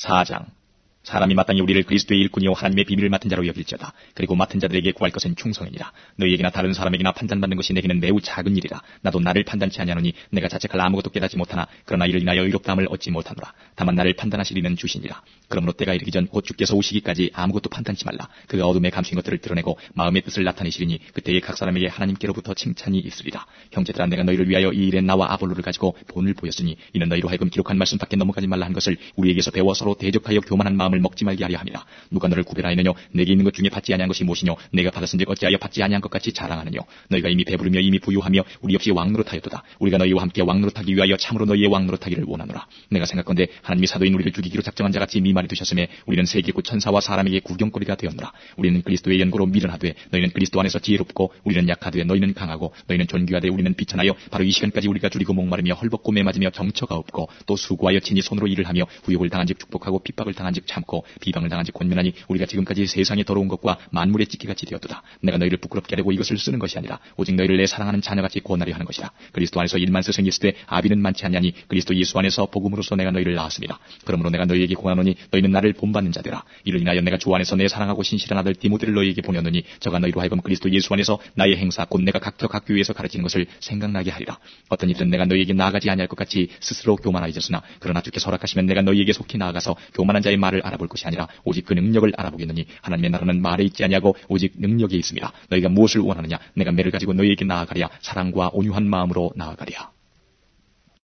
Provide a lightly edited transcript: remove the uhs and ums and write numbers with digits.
4장. 사람이 마땅히 우리를 그리스도의 일꾼이요 하나님의 비밀을 맡은 자로 여길지어다. 그리고 맡은 자들에게 구할 것은 충성이니라. 너희에게나 다른 사람에게나 판단받는 것이 내게는 매우 작은 일이라. 나도 나를 판단치 아니하노니 내가 자책할 아무것도 깨닫지 못하나 그러나 이를 인하여 의롭다함을 얻지 못하노라. 다만 나를 판단하시리는 주시니라. 그러므로 때가 이르기 전 곧 주께서 오시기까지 아무것도 판단치 말라. 그가 어둠에 감추인 것들을 드러내고 마음의 뜻을 나타내시리니 그때에 각 사람에게 하나님께로부터 칭찬이 있으리라. 형제들아, 내가 너희를 위하여 이 일에 나와 아볼로를 가지고 본을 보였으니 이는 너희로 하여금 기록한 말씀 밖에 넘어가지 말라 한 것을 우리에게서 배워 서로 대적하여 교만한 마음을 먹지 말게 하려 함이라. 누가 너를 구별하였느냐? 내게 있는 것 중에 받지 아니한 것이 무엇이뇨? 내가 받았은즉 어찌하여 받지 아니한 것 같이 자랑하느뇨? 너희가 이미 배부르며 이미 부유하며 우리 없이 왕노릇하였도다. 우리가 너희와 함께 왕노릇하기 위하여 참으로 너희의 왕노릇하기를 원하노라. 내가 생각건대 하나님이 사도인 우리를 죽이기로 작정한 자 같이 미말이 두셨음에 우리는 세계 곧 천사와 사람에게 구경거리가 되었노라. 우리는 그리스도의 연고로 미련하되 너희는 그리스도 안에서 지혜롭고 우리는 약하되 너희는 강하고 너희는 존귀하되 우리는 비천하여 바로 이 시간까지 우리가 줄이고 목마르며 헐벗고 매맞으며 정처가 없고 또 수고하여 친히 손으로 일을 하며 구욕을 당한즉 축복하고 핍박을 당한즉 참고 비방을 당한즉 권면하니 우리가 지금까지 세상에 더러운 것과 만물의 찢기같이 되었도다. 내가 너희를 부끄럽게 하려고 이것을 쓰는 것이 아니라 오직 너희를 내 사랑하는 자녀같이 권하려 하는 것이라. 그리스도 안에서 1만 스승이 있으되 아비는 많지 아니하니 그리스도 예수 안에서 복음으로써 내가 너희를 낳았습니다. 그러므로 내가 너희에게 공하노니 너희는 나를 본받는 자되라. 이를 인하여 내가 주 안에서 내 사랑하고 신실한 아들 디모데를 너희에게 보내노니 저가 너희로 하여금 그리스도 예수 안에서 나의 행사 곧 내가 각처 각 교회에서 가르치는 것을 생각나게 하리라. 어떤 이들은 내가 너희에게 나아가지 아니할 것 같이 스스로 교만하여졌으나 그러나 주께서 허락하시면 내가 너희에게 속히 나아가서 교만한 자의 말을 알아볼 것이 아니라 오직 그 능력을 알아보겠느니 하나님의 나라는 말에 있지 아니하고 오직 능력에 있습니다. 너희가 무엇을 원하느냐? 내가 매를 가지고 너희에게 나아가랴. 사랑과 온유한 마음으로 나아가랴.